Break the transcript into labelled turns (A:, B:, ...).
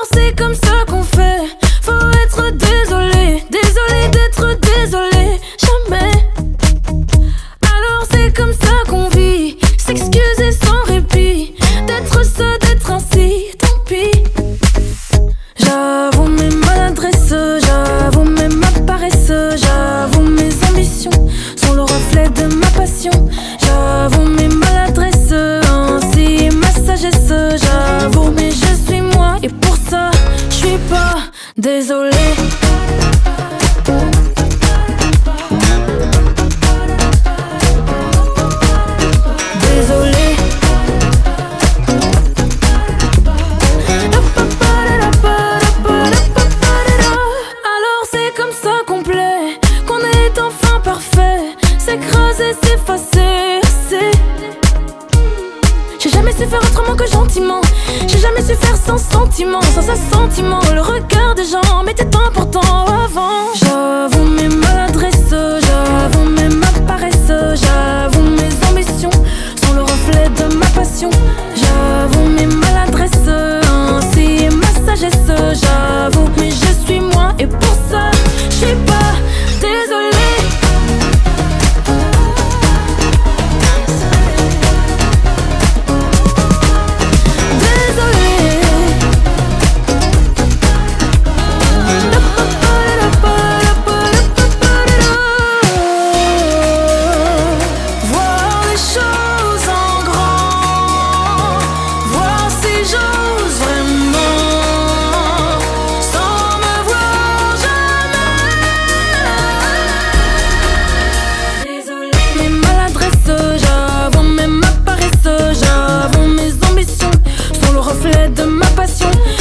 A: Alors c'est comme ça qu'on fait. Faut être désolé, désolé d'être désolé. Jamais. Alors c'est comme ça qu'on vit. S'excuser sans répit. D'être ça, d'être ainsi, tant pis. J'avoue mes maladresses, j'avoue même ma paresse. J'avoue mes ambitions sont le reflet de ma passion. J'avoue mes maladresses, ainsi ma sagesse. J'avoue mais je suis moi et pour ça je suis pas désolée. Désolée. Alors c'est comme ça qu'on plaît, qu'on est enfin parfait. S'écraser, s'effacer, c'est. J'ai jamais su faire autrement que gentiment. J'ai jamais su faire sans sentiment, sans assentiment. Le regard des gens m'était important avant. J'avoue mes maladresses, j'avoue même ma paresse. J'avoue mes ambitions sont le reflet de ma passion. J'avoue mes maladresses, ainsi ma sagesse. J'avoue mais je suis moi et pour ça je suis pas désolée. De ma passion.